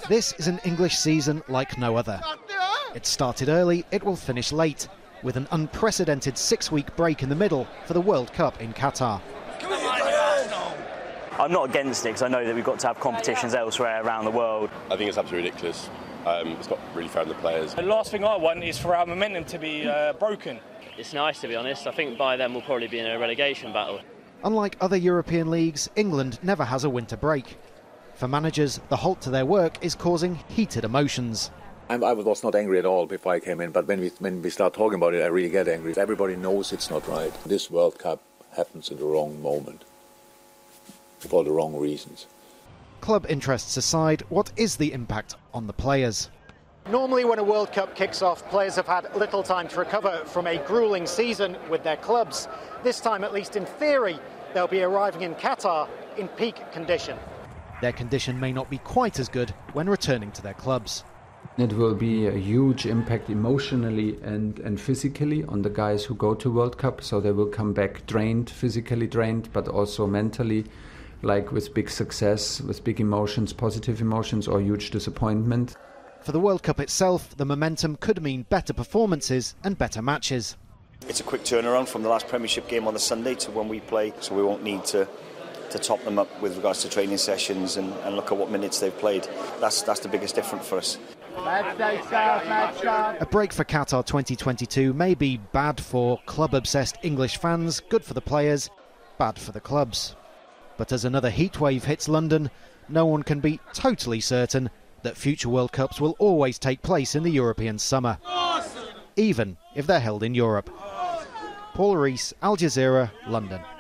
This is an English season like no other. It started early, it will finish late, with an unprecedented 6-week break in the middle for the World Cup in Qatar. I'm not against it because I know that we've got to have competitions elsewhere around the world. I think it's absolutely ridiculous. It's not really fair on the players. The last thing I want is for our momentum to be broken. It's nice, to be honest. I think by then we'll probably be in a relegation battle. Unlike other European leagues, England never has a winter break. For managers, the halt to their work is causing heated emotions. I was not angry at all before I came in, but when we start talking about it, I really get angry. Everybody knows it's not right. This World Cup happens at the wrong moment, for the wrong reasons. Club interests aside, what is the impact on the players? Normally when a World Cup kicks off, players have had little time to recover from a gruelling season with their clubs. This time, at least in theory, they'll be arriving in Qatar in peak condition. Their condition may not be quite as good when returning to their clubs. It will be a huge impact emotionally and physically on the guys who go to World Cup, so they will come back drained, physically drained, but also mentally, like with big success, with big emotions, positive emotions or huge disappointment. For the World Cup itself, the momentum could mean better performances and better matches. It's a quick turnaround from the last Premiership game on the Sunday to when we play, so we won't need to top them up with regards to training sessions and look at what minutes they've played. That's the biggest difference for us. A break for Qatar 2022 may be bad for club-obsessed English fans, good for the players, bad for the clubs. But as another heatwave hits London, no one can be totally certain that future World Cups will always take place in the European summer, even if they're held in Europe. Paul Rees, Al Jazeera, London.